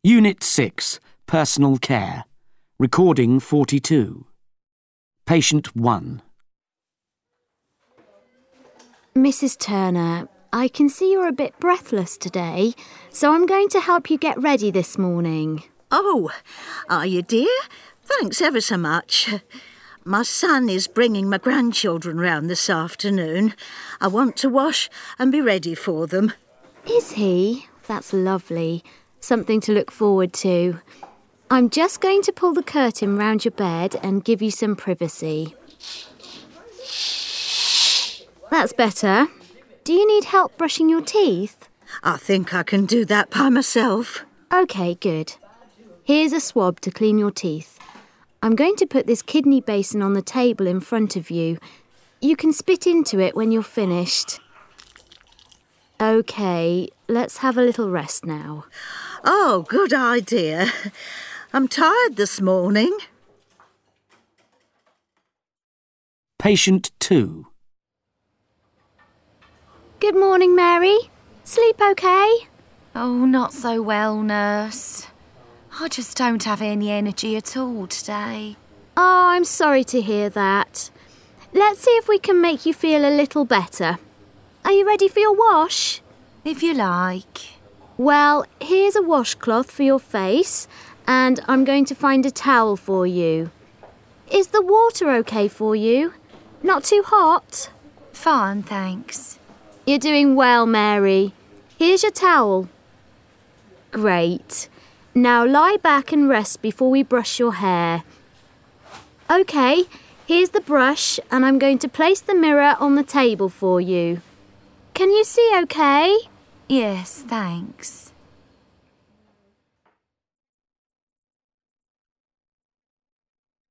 Unit 6, Personal Care. Recording 42. Patient 1. Mrs. Turner, I can see you're a bit breathless today, so I'm going to help you get ready this morning. Oh, are you, dear? Thanks ever so much. My son is bringing my grandchildren round this afternoon. I want to wash and be ready for them. Is he? That's lovely. Something to look forward to. I'm just going to pull the curtain round your bed and give you some privacy. That's better. Do you need help brushing your teeth? I think I can do that by myself. OK, good. Here's a swab to clean your teeth. I'm going to put this kidney basin on the table in front of you. You can spit into it when you're finished. OK, let's have a little rest now. Oh, good idea. I'm tired this morning. Patient 2. Good morning, Mary. Sleep OK? Oh, not so well, nurse. I just don't have any energy at all today. Oh, I'm sorry to hear that. Let's see if we can make you feel a little better. Are you ready for your wash? If you like. Well, here's a washcloth for your face, and I'm going to find a towel for you. Is the water OK for you? Not too hot? Fine, thanks. You're doing well, Mary. Here's your towel. Great. Now lie back and rest before we brush your hair. OK, here's the brush, and I'm going to place the mirror on the table for you. Can you see OK? Yes, thanks.